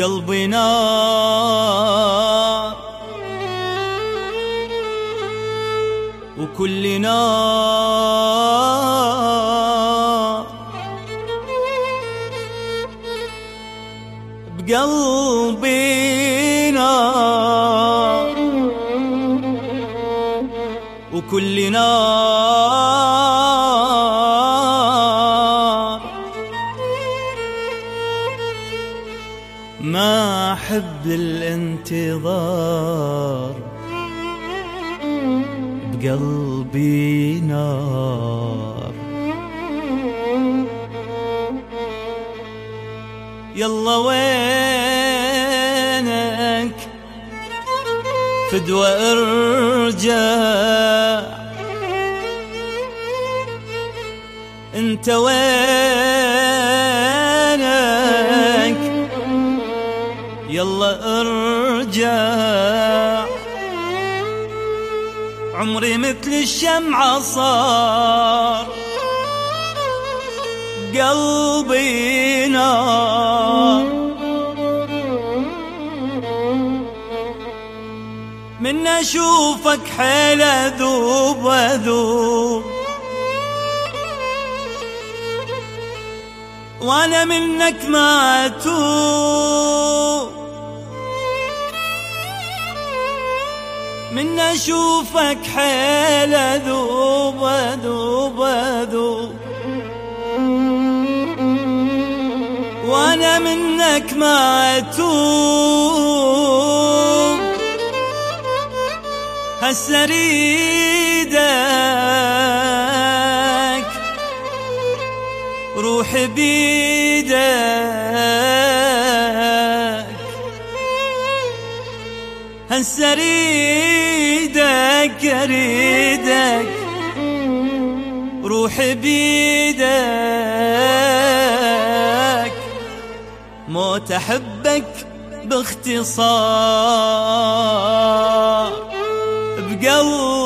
بقلبي نار وكل نار بقلبي نار وكل نار ما أحب الانتظار بقلبي نار. يلا وينك فدوى ارجع، انت وينك يلا ارجع. عمري مثل الشمعة صار قلبي نار، من اشوفك حيل اذوب اذوب، وانا منك ما اتوب. من اشوفك حيل اذوب اذوب اذوب، وانا منك ما اتوب. هسه اريدك روحي بيدك، هسه اريدك اريدك روحي بيدك. موت احبك باختصار بقلبي